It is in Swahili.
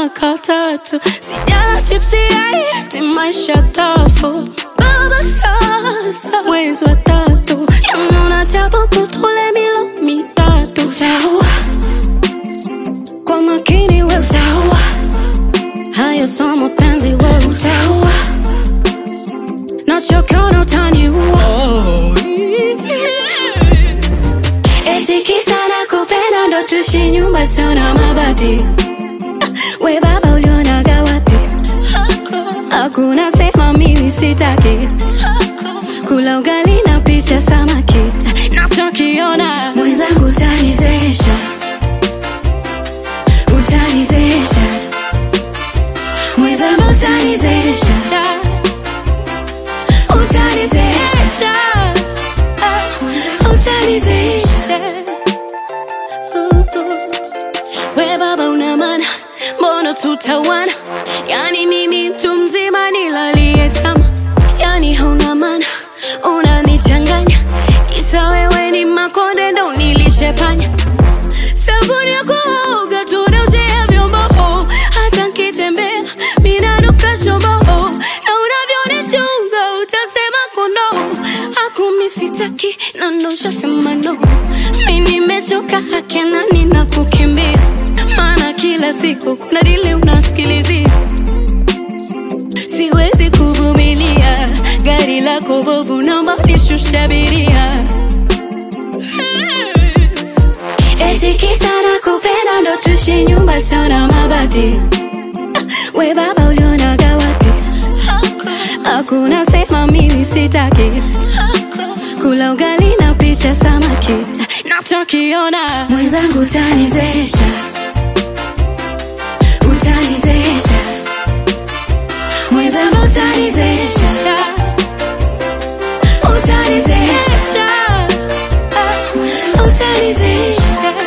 mwaka 3 sijala chipsi ya eti maisha tafu. Baba sasa mwezi wa 3 yanona tabu kutule milo mitatu. Utaua kwa makini we utaua, hayo so mapenzi we utaua, nachokiona utaniua. Eti kisa nakupenda ndo tuishi nyumba sio na mabati. We baba ulionaga wapi? Hakuna sema mimi sitaki kula ugali na picha samaki. Nachokiona mwenzangu utanizesha, utanizesha, mwenzangu utanizesha, utanizesha, utanizesha. We baba una maana, mbona tutawana? Yani nini mtu mzima nilalie tama? Yani hauna maana, unanichanganya. Kisa wewe ni makonde ndo nilishe panya. Sabuni ya kuoga tunaujea vyombo, hata nkitembea minanuka shombo. Na unavyonichunga utasema kono, hakumi sitaki na nosha sema no. Mimi nimechoka hakena nina kukimbia, maana kila siku kuna dili unasikilizia. Siwezi kuvumilia, gari lako bovu naomba nishushe abiria. Eti kisa nakupenda ndo tuishi nyumba sio na mabati. We baba ulionaga wapi? Hakuna sema mimi sitaki kula ugali na picha samaki. Nachokiona mwenzangu utanizesha, utanizesha, mwenzangu utanizesha, utanizesha, utanizesha.